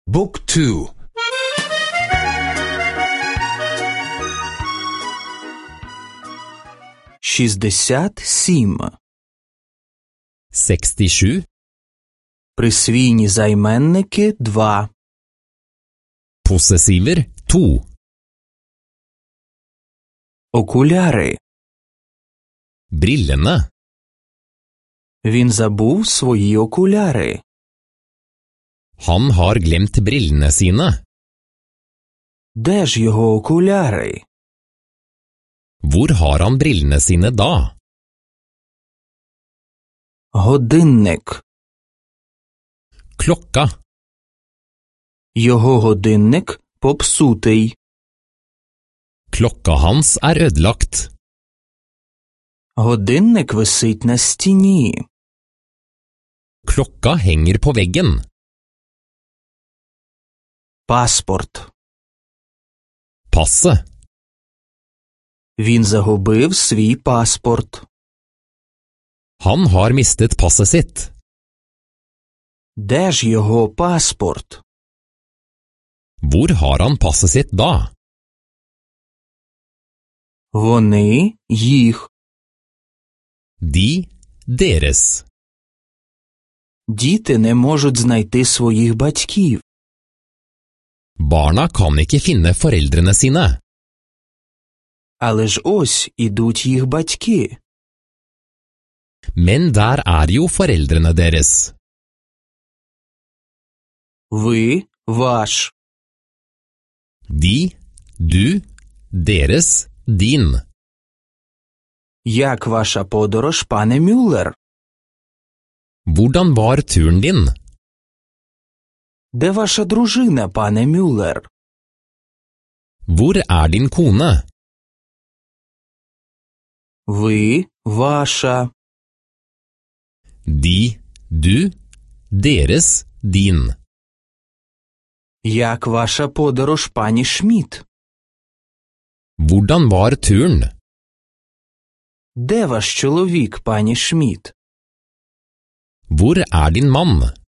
Book 2. 67. 67. Присвійні займенники 2. Possessiver 2. Окуляри. Brillene. Він забув свої окуляри. Han har glemt brillene sine. Де ж його окуляри? Hvor har han brillene sine da? Годинник. Klokka. Його годинник попсутий. Klokka hans er ødelagt. Годинник висить на стіні. Klokka henger på veggen. Паспорт. Passet. Він загубив свій паспорт. Han har mistet passet sitt. Де ж його паспорт? Hvor har han passet sitt da? Вони, їх. De, deres. Діти не можуть знайти своїх батьків. Barna kan ikke finne foreldrene sine. Але ж ось ідуть їх батьки. Men der er jo foreldrene deres. Ви, ваш. De, du, deres, din. Як ваша подорож, пане Мюллер? Hvordan var turen din? Де ваша дружина, пане Мюллер? Hvor er din kone? Ви, ваша. De, du, deres, din. Як ваша подорож, пані Шмідт? Hvordan var turen? Де ваш чоловік, пані Шмідт? Hvor er din mann?